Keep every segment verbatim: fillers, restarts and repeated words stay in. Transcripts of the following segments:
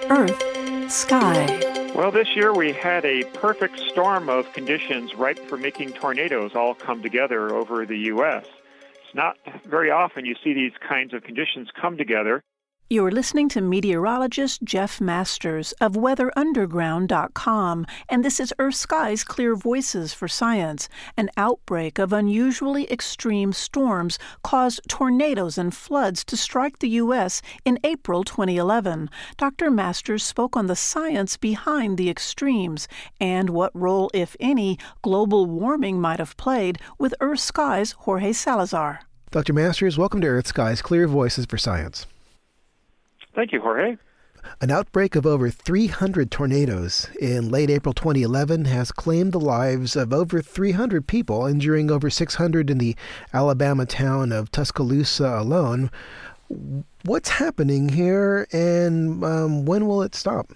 Earth, Sky. Well, this year we had a perfect storm of conditions ripe for making tornadoes all come together over the U S. It's not very often you see these kinds of conditions come together. You're listening to meteorologist Jeff Masters of weather underground dot com, and this is Earth Sky's Clear Voices for Science. An outbreak of unusually extreme storms caused tornadoes and floods to strike the U S in April twenty eleven. Doctor Masters spoke on the science behind the extremes and what role, if any, global warming might have played with Earth Sky's Jorge Salazar. Doctor Masters, welcome to Earth Sky's Clear Voices for Science. Thank you, Jorge. An outbreak of over three hundred tornadoes in late April twenty eleven has claimed the lives of over three hundred people, injuring over six hundred in the Alabama town of Tuscaloosa alone. What's happening here, and um, when will it stop?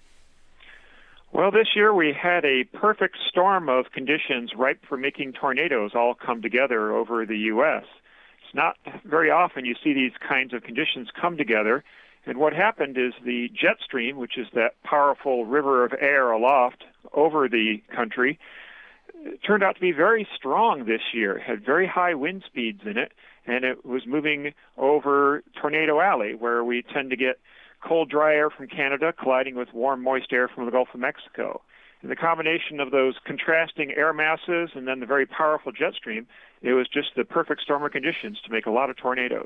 Well, this year we had a perfect storm of conditions ripe for making tornadoes all come together over the U S. It's not very often you see these kinds of conditions come together. And what happened is the jet stream, which is that powerful river of air aloft over the country, turned out to be very strong this year. It had very high wind speeds in it, and it was moving over Tornado Alley, where we tend to get cold, dry air from Canada colliding with warm, moist air from the Gulf of Mexico. And the combination of those contrasting air masses and then the very powerful jet stream, it was just the perfect storm of conditions to make a lot of tornadoes.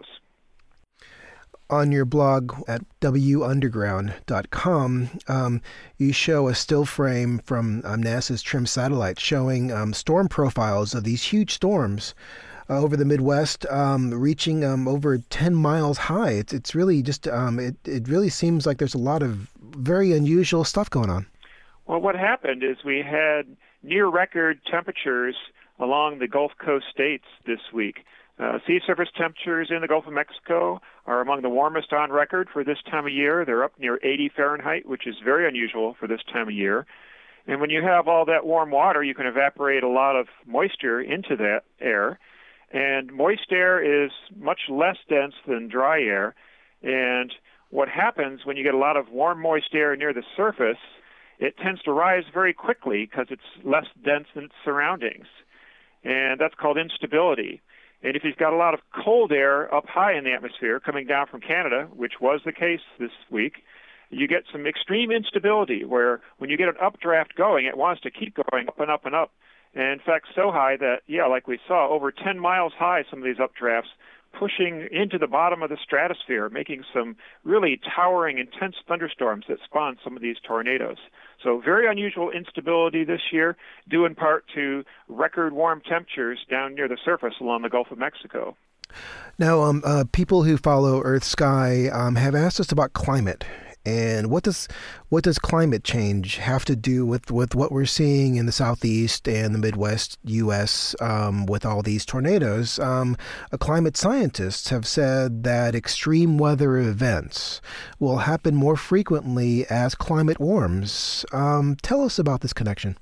On your blog at w underground dot com, um, you show a still frame from um, NASA's TRIM satellite showing um, storm profiles of these huge storms uh, over the Midwest, um, reaching um, over ten miles high. It's it's really just um, it it really seems like there's a lot of very unusual stuff going on. Well, what happened is we had near record temperatures along the Gulf Coast states this week. Uh, sea surface temperatures in the Gulf of Mexico are among the warmest on record for this time of year. They're up near eighty Fahrenheit, which is very unusual for this time of year. And when you have all that warm water, you can evaporate a lot of moisture into that air. And moist air is much less dense than dry air. And what happens when you get a lot of warm, moist air near the surface, it tends to rise very quickly because it's less dense than its surroundings. And that's called instability. And if you've got a lot of cold air up high in the atmosphere coming down from Canada, which was the case this week, you get some extreme instability where when you get an updraft going, it wants to keep going up and up and up. And in fact, so high that, yeah, like we saw, over ten miles high, some of these updrafts pushing into the bottom of the stratosphere, making some really towering, intense thunderstorms that spawn some of these tornadoes. So very unusual instability this year, due in part to record warm temperatures down near the surface along the Gulf of Mexico. Now, um, uh, people who follow Earth Sky um, have asked us about climate. And what does what does climate change have to do with, with what we're seeing in the Southeast and the Midwest U S um, with all these tornadoes? Um, climate scientists have said that extreme weather events will happen more frequently as climate warms. Um, tell us about this connection.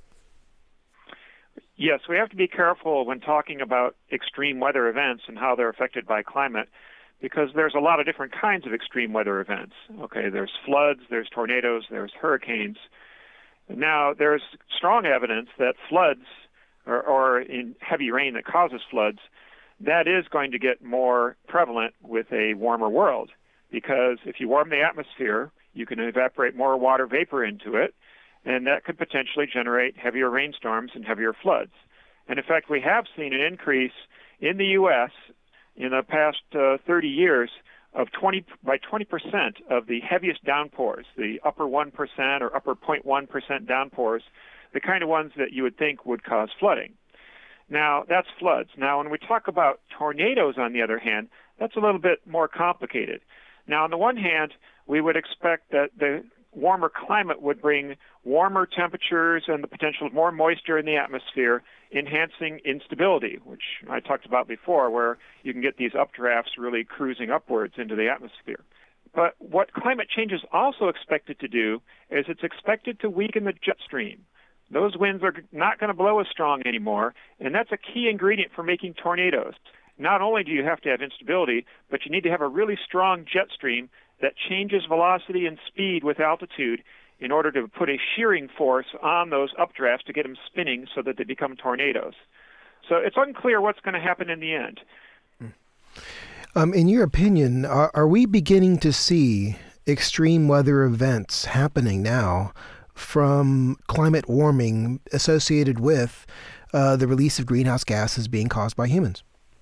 Yes, we have to be careful when talking about extreme weather events and how they're affected by climate, because there's a lot of different kinds of extreme weather events. Okay, there's floods, there's tornadoes, there's hurricanes. Now, there's strong evidence that floods, or, or in heavy rain that causes floods, that is going to get more prevalent with a warmer world. Because if you warm the atmosphere, you can evaporate more water vapor into it, and that could potentially generate heavier rainstorms and heavier floods. And in fact, we have seen an increase in the U S in the past uh, thirty years of twenty by twenty percent of the heaviest downpours, the upper one percent or upper zero point one percent downpours, the kind of ones that you would think would cause flooding. Now, that's floods. Now, when we talk about tornadoes, on the other hand, that's a little bit more complicated. Now, on the one hand, we would expect that the warmer climate would bring warmer temperatures and the potential of more moisture in the atmosphere, enhancing instability, which I talked about before, where you can get these updrafts really cruising upwards into the atmosphere. But what climate change is also expected to do is it's expected to weaken the jet stream. Those winds are not going to blow as strong anymore, and that's a key ingredient for making tornadoes. Not only do you have to have instability, but you need to have a really strong jet stream that changes velocity and speed with altitude in order to put a shearing force on those updrafts to get them spinning so that they become tornadoes. So it's unclear what's going to happen in the end. Um, in your opinion, are, are we beginning to see extreme weather events happening now from climate warming associated with uh, the release of greenhouse gases being caused by humans?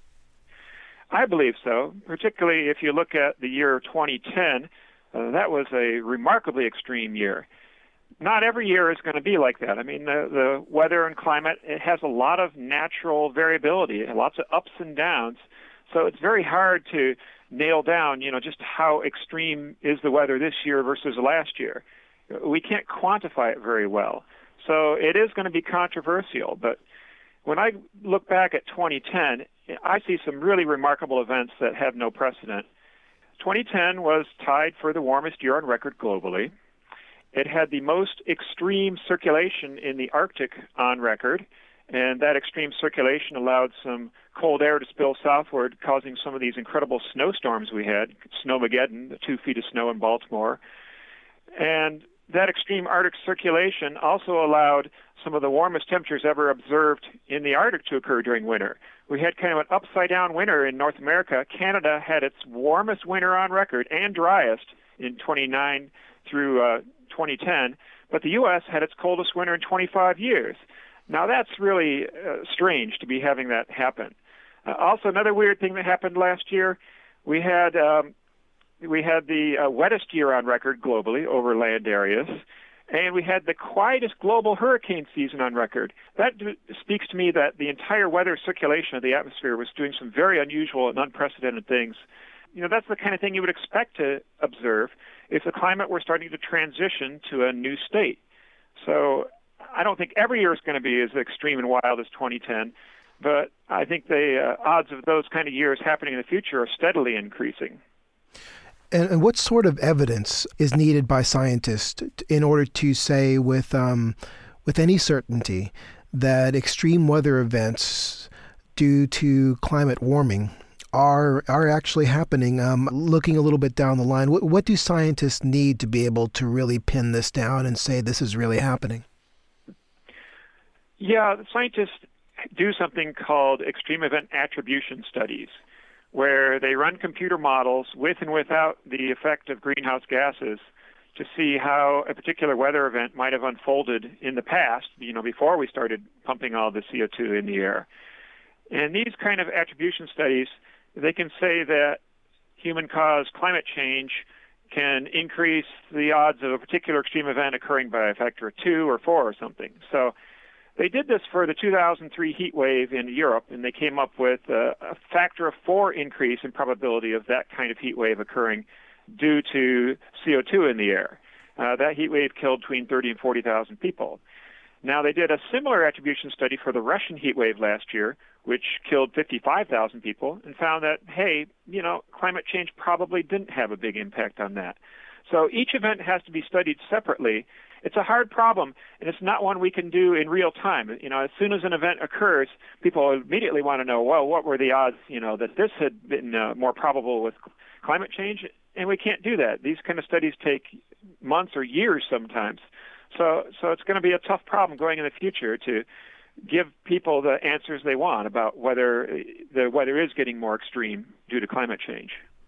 I believe so, particularly if you look at the year twenty ten. Uh, that was a remarkably extreme year. Not every year is going to be like that. I mean, the, the weather and climate, it has a lot of natural variability, lots of ups and downs. So it's very hard to nail down, you know, just how extreme is the weather this year versus last year. We can't quantify it very well. So it is going to be controversial. But when I look back at twenty ten, I see some really remarkable events that have no precedent. twenty ten was tied for the warmest year on record globally. It had the most extreme circulation in the Arctic on record, and that extreme circulation allowed some cold air to spill southward, causing some of these incredible snowstorms we had, Snowmageddon, the two feet of snow in Baltimore. And that extreme Arctic circulation also allowed some of the warmest temperatures ever observed in the Arctic to occur during winter. We had kind of an upside-down winter in North America. Canada had its warmest winter on record and driest in twenty-nine through uh, twenty ten, but the U S had its coldest winter in twenty-five years. Now, that's really uh, strange to be having that happen. Uh, also, another weird thing that happened last year, we had um, we had the uh, wettest year on record globally over land areas, and we had the quietest global hurricane season on record. That d- speaks to me that the entire weather circulation of the atmosphere was doing some very unusual and unprecedented things. You know, that's the kind of thing you would expect to observe if the climate were starting to transition to a new state. So I don't think every year is going to be as extreme and wild as twenty ten, but I think the uh, odds of those kind of years happening in the future are steadily increasing. And, and what sort of evidence is needed by scientists in order to say with um, with any certainty that extreme weather events due to climate warming are are actually happening? Um, looking a little bit down the line, what, what do scientists need to be able to really pin this down and say this is really happening? Yeah, the scientists do something called extreme event attribution studies, where they run computer models with and without the effect of greenhouse gases to see how a particular weather event might have unfolded in the past, you know, before we started pumping all the C O two in the air. And these kind of attribution studies, they can say that human-caused climate change can increase the odds of a particular extreme event occurring by a factor of two or four or something. So they did this for the two thousand three heat wave in Europe, and they came up with a, a factor of four increase in probability of that kind of heat wave occurring due to C O two in the air. Uh, that heat wave killed between thirty and forty thousand people. Now, they did a similar attribution study for the Russian heat wave last year, which killed fifty-five thousand people, and found that, hey, you know, climate change probably didn't have a big impact on that. So each event has to be studied separately. It's a hard problem, and it's not one we can do in real time. You know, as soon as an event occurs, people immediately want to know, well, what were the odds, you know, that this had been uh, more probable with climate change? And we can't do that. These kind of studies take months or years sometimes. So, so it's going to be a tough problem going in the future to give people the answers they want about whether the weather is getting more extreme due to climate change.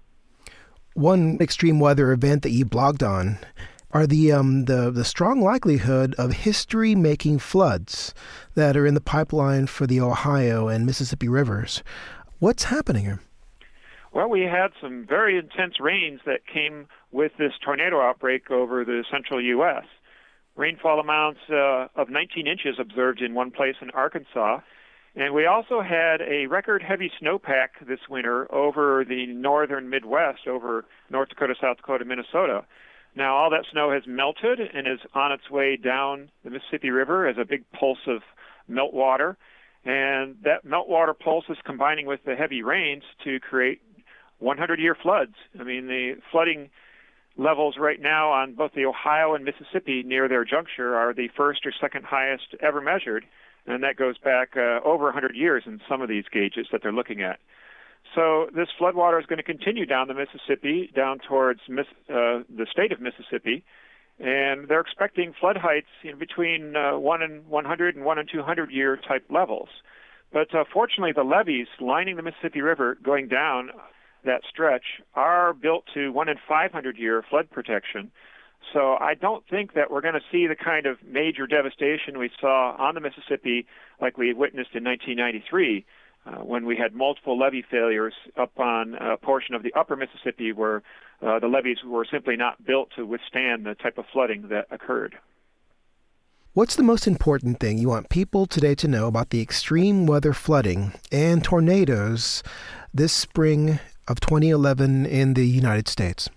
One extreme weather event that you blogged on are the um, the the strong likelihood of history-making floods that are in the pipeline for the Ohio and Mississippi rivers. What's happening here? Well, we had some very intense rains that came with this tornado outbreak over the central U S Rainfall amounts uh, of nineteen inches observed in one place in Arkansas. And we also had a record-heavy snowpack this winter over the northern Midwest, over North Dakota, South Dakota, Minnesota. Now, all that snow has melted and is on its way down the Mississippi River as a big pulse of meltwater. And that meltwater pulse is combining with the heavy rains to create hundred-year floods. I mean, the flooding levels right now on both the Ohio and Mississippi near their juncture are the first or second highest ever measured. And that goes back uh, over one hundred years in some of these gauges that they're looking at. So this floodwater is going to continue down the Mississippi, down towards uh, the state of Mississippi, and they're expecting flood heights in between uh, one and one hundred and one and two hundred year type levels. But uh, fortunately, the levees lining the Mississippi River going down that stretch are built to one in five hundred year flood protection. So I don't think that we're going to see the kind of major devastation we saw on the Mississippi like we witnessed in nineteen ninety-three, uh, when we had multiple levee failures up on a portion of the upper Mississippi where uh, the levees were simply not built to withstand the type of flooding that occurred. What's the most important thing you want people today to know about the extreme weather flooding and tornadoes this spring of twenty eleven in the United States?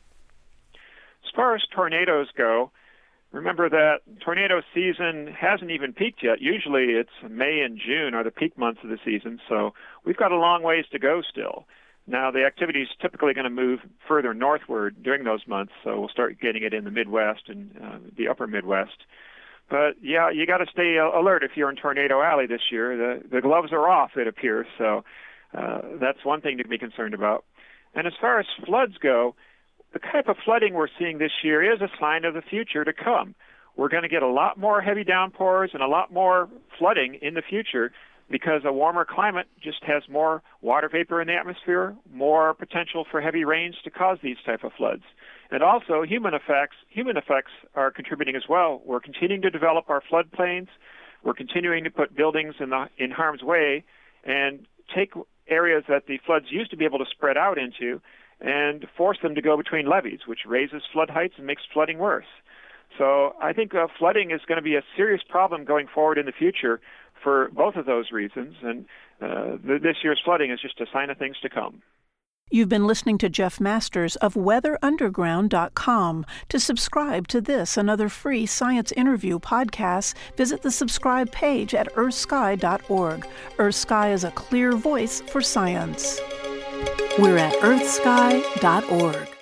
As far as tornadoes go, remember that tornado season hasn't even peaked yet. Usually it's May and June are the peak months of the season, so we've got a long ways to go still. Now, the activity is typically going to move further northward during those months, so we'll start getting it in the Midwest and uh, the upper Midwest. But, yeah, you got to stay alert if you're in Tornado Alley this year. The, the gloves are off, it appears, so uh, that's one thing to be concerned about. And as far as floods go, the type of flooding we're seeing this year is a sign of the future to come. We're going to get a lot more heavy downpours and a lot more flooding in the future because a warmer climate just has more water vapor in the atmosphere, more potential for heavy rains to cause these type of floods. And also human effects, human effects are contributing as well. We're continuing to develop our floodplains. We're continuing to put buildings in the in harm's way and take areas that the floods used to be able to spread out into and force them to go between levees, which raises flood heights and makes flooding worse. So I think uh, flooding is going to be a serious problem going forward in the future for both of those reasons, and uh, th- this year's flooding is just a sign of things to come. You've been listening to Jeff Masters of weather underground dot com. To subscribe to this and other free science interview podcasts, visit the subscribe page at earth sky dot org. EarthSky is a clear voice for science. We're at earth sky dot org.